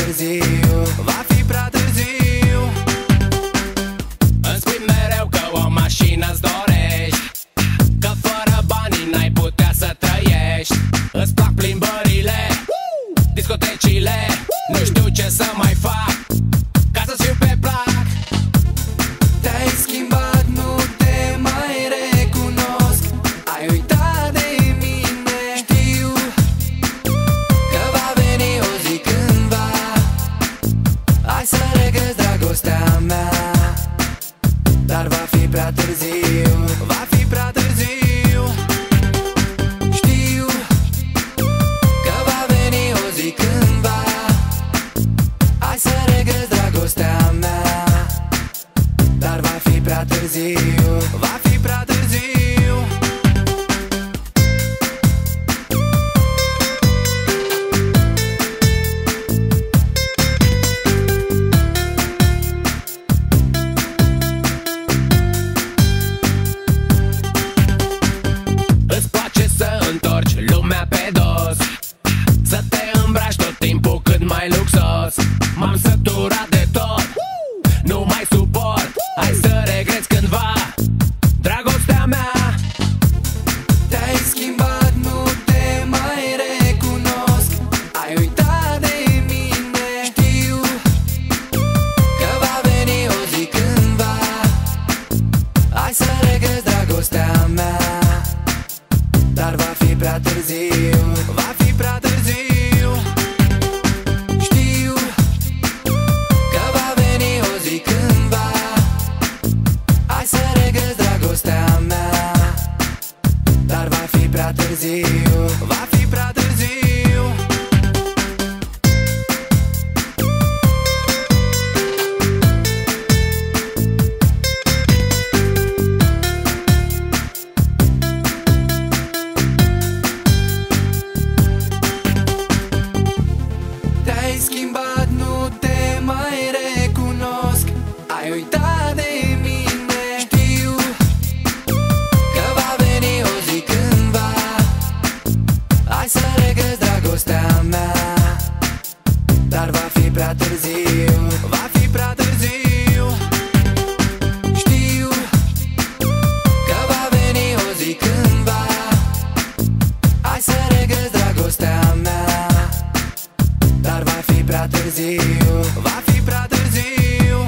târziu, va fi prea târziu. Îmi spui mereu că o mașină-ți dorești, că fără banii n-ai putea să trăiești. Îți plac plimbările, discotecile, nu știu ce să mai fac ca să-ți fiu pe plac. Te-ai schimbat, nu te mai recunosc, ai uitat de mine. Știu că va veni o zi cândva, hai să regăsi dragostea mea, dar va fi prea târziu, va fi prea târziu. Știu că va veni o zi cândva, hai să regăsi dragostea mea, dar va fi prea târziu, va fi prea târziu. Îți place să întorci lumea pe dos, să te îmbraci tot timpul cât mai luxos. M-am săturat de tot, nu mai suport, hai să regreți cândva dragostea mea. Te-ai schimbat, nu te mai recunosc, ai uitat de mine. Știu că va veni o zi cândva, hai să regăsi dragostea mea, dar va fi prea târziu, va fi prea târziu. Știu că va veni o zi cândva, hai să regăsi dragostea mea, dar va fi prea târziu, va fi prea târziu. Te-ai schimbat, nu te mai recunosc, ai uitat de mine. Știu că va veni o zi cândva, hai să regăsi dragostea mea, dar va fi prea târziu, va fi prea târziu. Știu că va veni o zi cândva, hai să regăsi dragostea mea, dar va fi prea târziu, va fi prea târziu.